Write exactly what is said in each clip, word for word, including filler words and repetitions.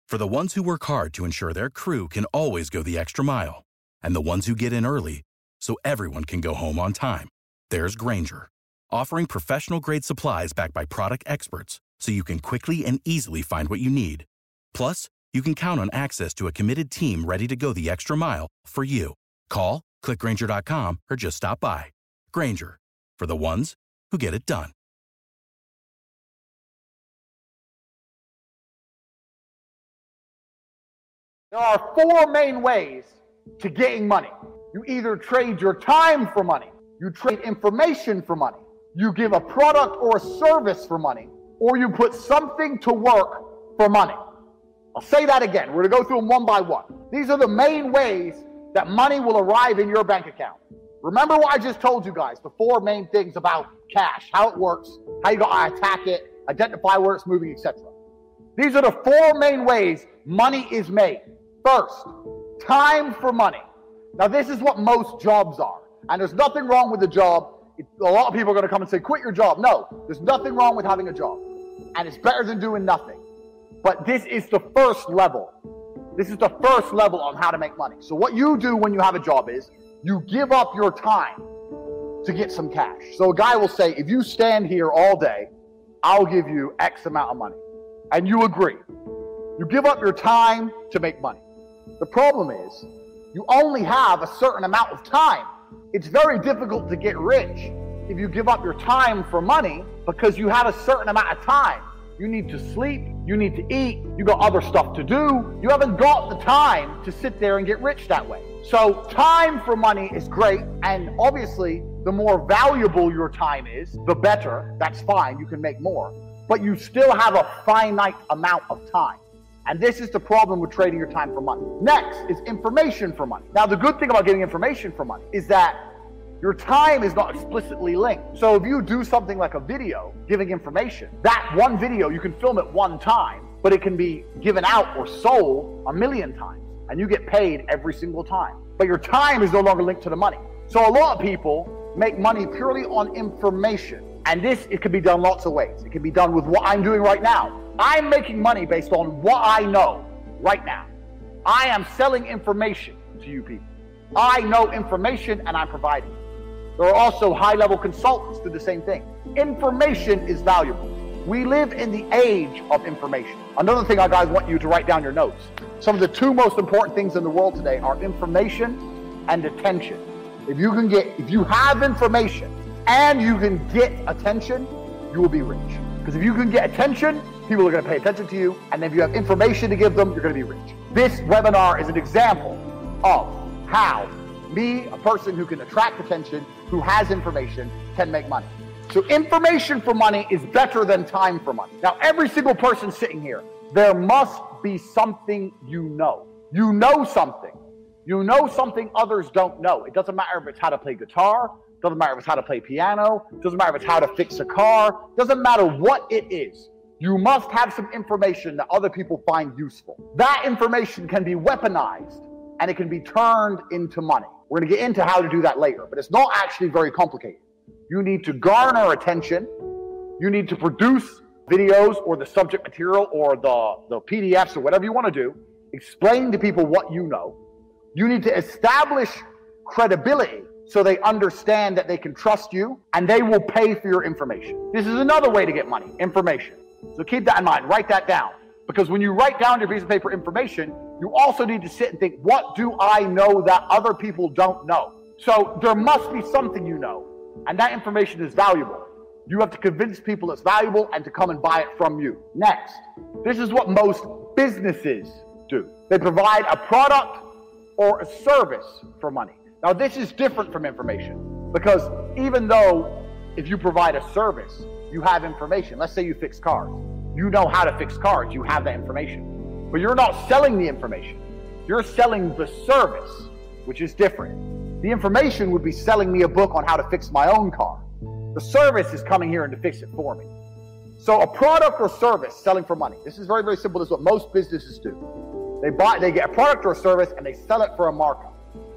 For the ones who work hard to ensure their crew can always go the extra mile, and the ones who get in early so everyone can go home on time, there's Grainger, offering professional-grade supplies backed by product experts so you can quickly and easily find what you need. Plus, you can count on access to a committed team ready to go the extra mile for you. Call, click Grainger dot com, or just stop by. Grainger, for the ones who get it done. There are four main ways to getting money. You either trade your time for money, you trade information for money, you give a product or a service for money, or you put something to work for money. I'll say that again. We're going to go through them one by one. These are the main ways that money will arrive in your bank account. Remember what I just told you guys, the four main things about cash, how it works, how you got to attack it, identify where it's moving, et cetera. These are the four main ways money is made. First, time for money. Now, this is what most jobs are. And there's nothing wrong with the job. It, a lot of people are going to come and say, quit your job. No, there's nothing wrong with having a job. And it's better than doing nothing. But this is the first level. This is the first level on how to make money. So what you do when you have a job is you give up your time to get some cash. So a guy will say, if you stand here all day, I'll give you X amount of money. And you agree. You give up your time to make money. The problem is you only have a certain amount of time. It's very difficult to get rich if you give up your time for money because you have a certain amount of time. You need to sleep, you need to eat, you got other stuff to do. You haven't got the time to sit there and get rich that way. So time for money is great, and obviously the more valuable your time is, the better. That's fine, you can make more. But you still have a finite amount of time. And this is the problem with trading your time for money. Next is information for money. Now, the good thing about getting information for money is that your time is not explicitly linked. So if you do something like a video giving information, that one video, you can film it one time, but it can be given out or sold a million times, and you get paid every single time. But your time is no longer linked to the money. So a lot of people make money purely on information. And this, it can be done lots of ways. It can be done with what I'm doing right now. I'm making money based on what I know right now. I am selling information to you people. I know information and I'm providing it. There are also high-level consultants who do the same thing. Information is valuable. We live in the age of information. Another thing I guys want you to write down your notes. Some of the two most important things in the world today are information and attention. If you can get, if you have information and you can get attention, you will be rich. Because if you can get attention, people are going to pay attention to you. And if you have information to give them, you're going to be rich. This webinar is an example of how me, a person who can attract attention, who has information, can make money. So information for money is better than time for money. Now, every single person sitting here, there must be something you know. You know something. You know something others don't know. It doesn't matter if it's how to play guitar. It doesn't matter if it's how to play piano. It doesn't matter if it's how to fix a car. It doesn't matter what it is. You must have some information that other people find useful. That information can be weaponized and it can be turned into money. We're going to get into how to do that later, but it's not actually very complicated. You need to garner attention. You need to produce videos or the subject material or the, the P D Fs or whatever you want to do, explaining to people what you know. You need to establish credibility so they understand that they can trust you and they will pay for your information. This is another way to get money, information. So keep that in mind, write that down. Because when you write down your piece of paper information, you also need to sit and think, what do I know that other people don't know? So there must be something you know, and that information is valuable. You have to convince people it's valuable and to come and buy it from you. Next, this is what most businesses do. They provide a product or a service for money. Now, this is different from information because even though if you provide a service, you have information. Let's say you fix cars. You know how to fix cars. You have that information. But you're not selling the information. You're selling the service, which is different. The information would be selling me a book on how to fix my own car. The service is coming here and to fix it for me. So a product or service selling for money. This is very, very simple. This is what most businesses do. They buy, they get a product or a service and they sell it for a markup.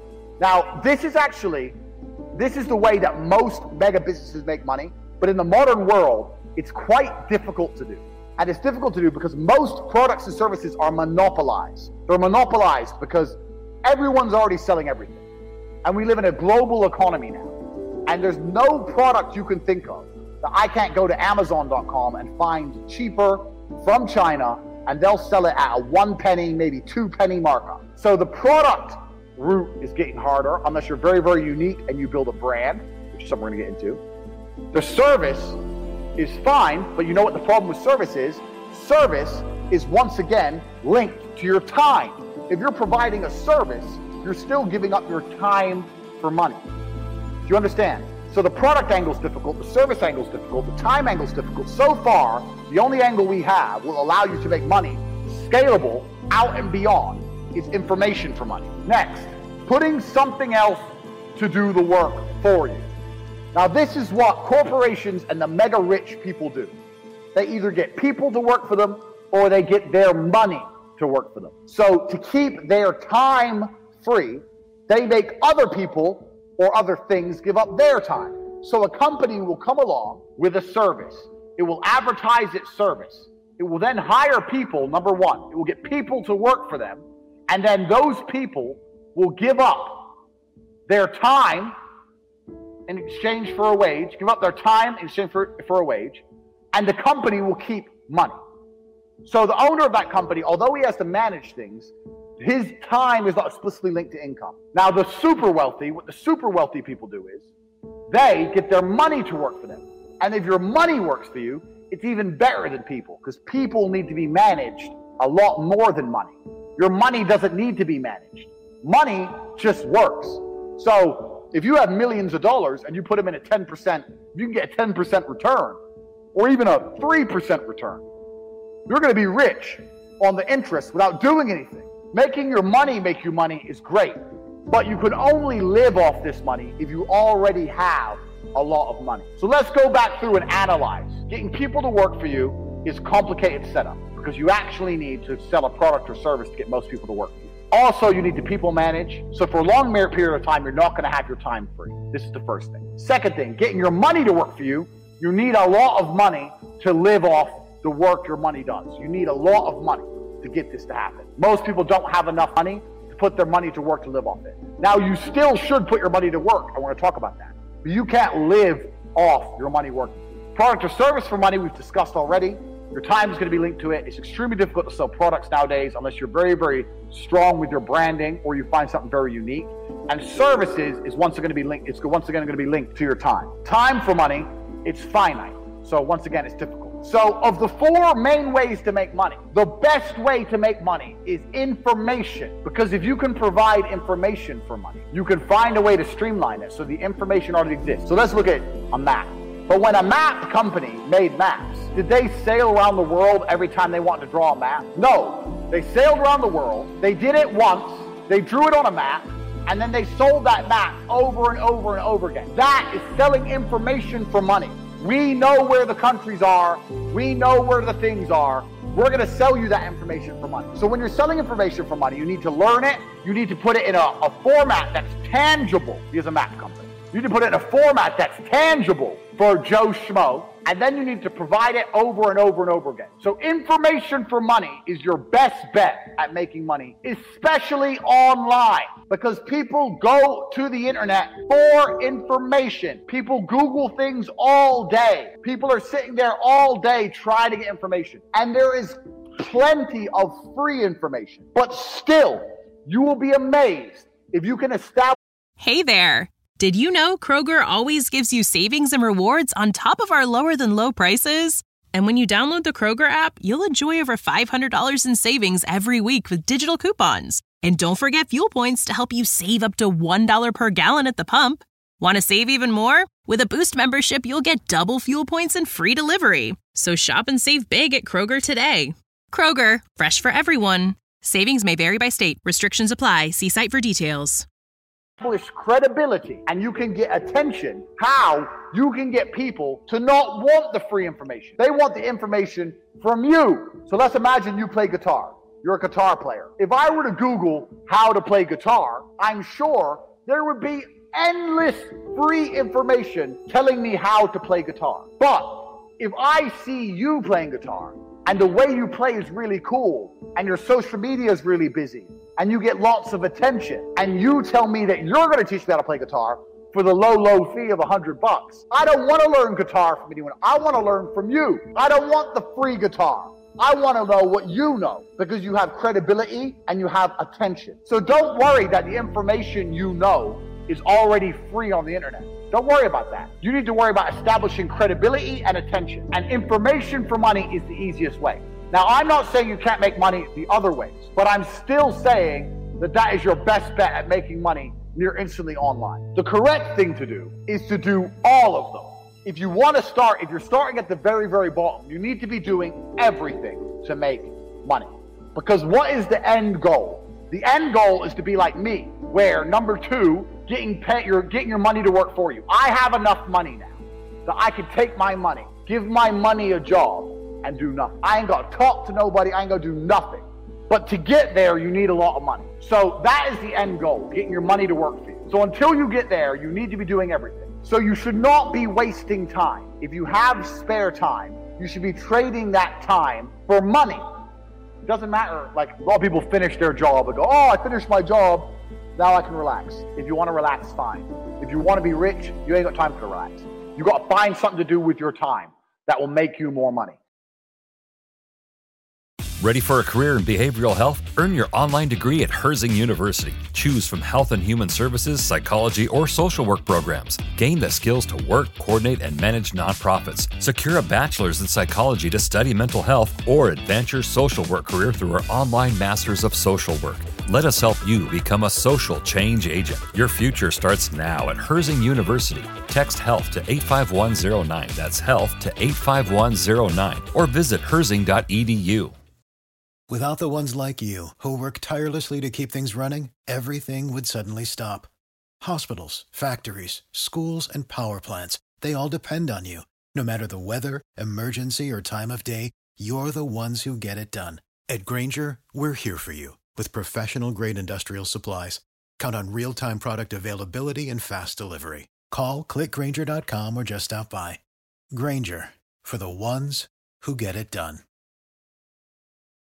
Now, this is actually, this is the way that most mega businesses make money. But in the modern world, it's quite difficult to do. And it's difficult to do because most products and services are monopolized. They're monopolized because everyone's already selling everything. And we live in a global economy now. And there's no product you can think of that I can't go to Amazon dot com and find cheaper from China, and they'll sell it at a one penny, maybe two penny markup. So the product route is getting harder unless you're very, very unique and you build a brand, which is something we're gonna get into. The service is fine, but you know what the problem with service is? Service is once again linked to your time. If you're providing a service, you're still giving up your time for money. Do you understand? So the product angle is difficult, the service angle is difficult, the time angle is difficult. So far, the only angle we have will allow you to make money scalable out and beyond is information for money. Next, putting something else to do the work for you. Now this is what corporations and the mega rich people do. They either get people to work for them or they get their money to work for them. So to keep their time free, they make other people or other things give up their time. So a company will come along with a service. It will advertise its service. It will then hire people, number one. It will get people to work for them. And then those people will give up their time in exchange for a wage, give up their time in exchange for, for a wage, and the company will keep money. So the owner of that company, although he has to manage things, his time is not explicitly linked to income. Now the super wealthy, what the super wealthy people do is, they get their money to work for them. And if your money works for you, it's even better than people, because people need to be managed a lot more than money. Your money doesn't need to be managed. Money just works. So if you have millions of dollars and you put them in a ten percent, you can get a ten percent return, or even a three percent return. You're going to be rich on the interest without doing anything. Making your money make you money is great, but you can only live off this money if you already have a lot of money. So let's go back through and analyze. Getting people to work for you is a complicated setup because you actually need to sell a product or service to get most people to work for you. Also, you need to people manage. So for a long period of time, you're not going to have your time free. This is the first thing. Second thing, getting your money to work for you, you need a lot of money to live off the work your money does. You need a lot of money to get this to happen. Most people don't have enough money to put their money to work to live off it. Now, you still should put your money to work. I want to talk about that. But you can't live off your money working. Product or service for money, we've discussed already. Your time is going to be linked to it. It's extremely difficult to sell products nowadays unless you're very, very strong with your branding or you find something very unique. And services is once again going to be linked. It's once again going to be linked to your time. Time for money, it's finite. So once again, it's difficult. So of the four main ways to make money, the best way to make money is information. Because if you can provide information for money, you can find a way to streamline it so the information already exists. So let's look at a map. But when a map company made maps, did they sail around the world every time they wanted to draw a map? No. They sailed around the world, they did it once, they drew it on a map, and then they sold that map over and over and over again. That is selling information for money. We know where the countries are. We know where the things are. We're going to sell you that information for money. So when you're selling information for money, you need to learn it. You need to put it in a, a format that's tangible. Here's a map company. You need to put it in a format that's tangible for Joe Schmo. And then you need to provide it over and over and over again. So information for money is your best bet at making money, especially online, because people go to the internet for information. People Google things all day. People are sitting there all day trying to get information. And there is plenty of free information. But still, you will be amazed if you can establish. Hey there. Did you know Kroger always gives you savings and rewards on top of our lower than low prices? And when you download the Kroger app, you'll enjoy over five hundred dollars in savings every week with digital coupons. And don't forget fuel points to help you save up to one dollar per gallon at the pump. Want to save even more? With a Boost membership, you'll get double fuel points and free delivery. So shop and save big at Kroger today. Kroger, fresh for everyone. Savings may vary by state. Restrictions apply. See site for details. Credibility, and you can get attention. How you can get people to not want the free information. They want the information from you. So let's imagine you play guitar. You're a guitar player. If I were to Google how to play guitar, I'm sure there would be endless free information telling me how to play guitar. But if I see you playing guitar and the way you play is really cool, and your social media is really busy, and you get lots of attention, and you tell me that you're going to teach me how to play guitar for the low, low fee of a hundred bucks. I don't want to learn guitar from anyone. I want to learn from you. I don't want the free guitar. I want to know what you know, because you have credibility and you have attention. So don't worry that the information you know is already free on the internet. Don't worry about that. You need to worry about establishing credibility and attention. And information for money is the easiest way. Now, I'm not saying you can't make money the other ways, but I'm still saying that that is your best bet at making money near instantly online. The correct thing to do is to do all of them. If you want to start, if you're starting at the very, very bottom, you need to be doing everything to make money. Because what is the end goal? The end goal is to be like me, where number two, getting paid, you're getting your money to work for you. I have enough money now that I can take my money, give my money a job, and do nothing. I ain't got to talk to nobody. I ain't got to do nothing. But to get there, you need a lot of money. So that is the end goal, getting your money to work for you. So until you get there, you need to be doing everything. So you should not be wasting time. If you have spare time, you should be trading that time for money. It doesn't matter, like a lot of people finish their job and go, oh, I finished my job, now I can relax. If you want to relax, fine. If you want to be rich, you ain't got time to relax. You got to find something to do with your time that will make you more money. Ready for a career in behavioral health? Earn your online degree at Herzing University. Choose from health and human services, psychology, or social work programs. Gain the skills to work, coordinate, and manage nonprofits. Secure a bachelor's in psychology to study mental health, or advance your social work career through our online Masters of Social Work. Let us help you become a social change agent. Your future starts now at Herzing University. Text HEALTH to eight five one zero nine. That's HEALTH to eight five one zero nine. Or visit herzing dot e d u. Without the ones like you, who work tirelessly to keep things running, everything would suddenly stop. Hospitals, factories, schools, and power plants, they all depend on you. No matter the weather, emergency, or time of day, you're the ones who get it done. At Grainger, we're here for you with professional-grade industrial supplies. Count on real-time product availability and fast delivery. Call, click grainger dot com, or just stop by. Grainger, for the ones who get it done.